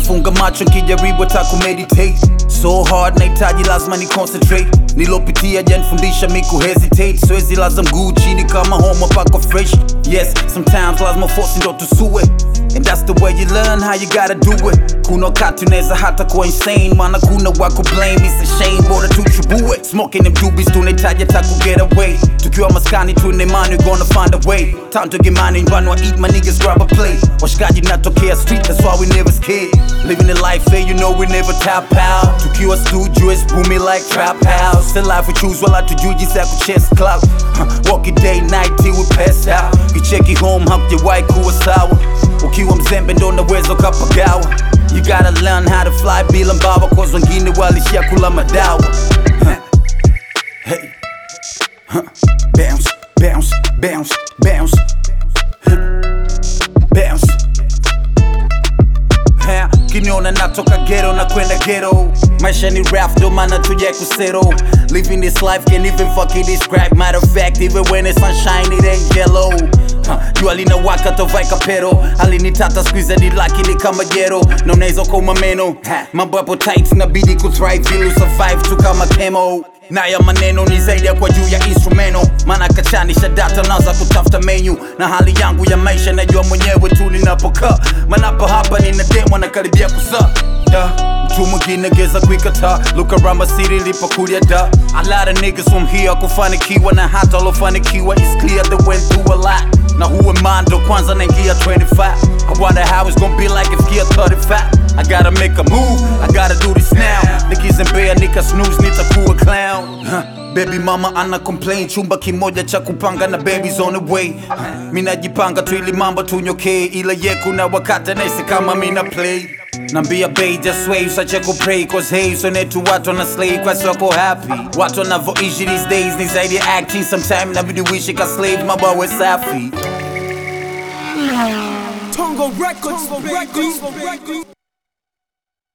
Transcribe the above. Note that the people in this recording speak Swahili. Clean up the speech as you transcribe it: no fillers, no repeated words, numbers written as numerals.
nafunga macho nkijaribu hata kumeditate. So hard nahitaji lazima ni concentrate. Nilopitia janifundisha mi kuhesitate. Siwezi laza mguu chini kama homa pako fresh. Yes, sometimes lazima force ndo tusue, and that's the way you learn how you gotta do it. Kuna wakati unaweza hata kuwa insane, maana kuna wako blame, it's a shame, bora tuchubue. Smoking them doobies tunahitaji hata ku get away. Tukiwa maskani tuna imani we gonna find a way. Time to get money and run or eat, my niggas grab a plate. Washikaji natokea street, that's why we never scared. Living the life fair, you know we never tap out. Tukiwa studio it's booming like trap house. The life we choose wala tujui jinsi ya kuchase clout. Walk it day night till we pass out. Kicheki home hap your white kuwa sawa. Ukiwa mzembe ndo unaweza ukapagawa. You gotta learn how to fly bila mbawa, cause wengine walishia kula madawa. Hey, bounce, bounce, bounce, bounce, bounce. Kiniona natoka ghetto na kwenda ghetto. Maisha ni rap ndo maana tuje kusettle. Living this life can't even fucking describe. Matter of fact, even when it's sunshine it ain't yellow. Jua linawaka tovaika pero. Alinitata squeeze ni lakini kama jero. Na unaweza kuuma meno. Mambo hapo tight inabidi kuthrive ili survive tu kama chemo. Na ya maneno ni zaidi ya kwa juu ya instrumento. Maana kachanisha data naanza kutafuta menu. Na hali yangu ya maisha najua mwenyewe tu ninapokaa. Manapa hapa nina demo na karibia kusa. Mtu mwingine geza kuikataa. Look around my city lipokulia da. A lot of niggas from here kufanikiwa, na hata walofanikiwa it's clear they went through a lot. Na who am I ndo kwanza naingia 25. I wonder how it's gonna be like if gear 35. I gotta make a move, I gotta do this now. Niggas in bed, nika snooze, nitakuwa clown. Baby mama ana complain, chumba kimoja cha kupanga na babies on the way. Mina jipanga tu ili mambo tunyokee, ila ye kuna wakati nahisi kama mina play. Nambia bae just wave, sache kupray, cause hey so netu watu wana slave kwa soko happy. Watu wanavoishi these days ni zaidi acting, sometime nabidi wishi ka slave, mabawe safi. Tongo Records, baby.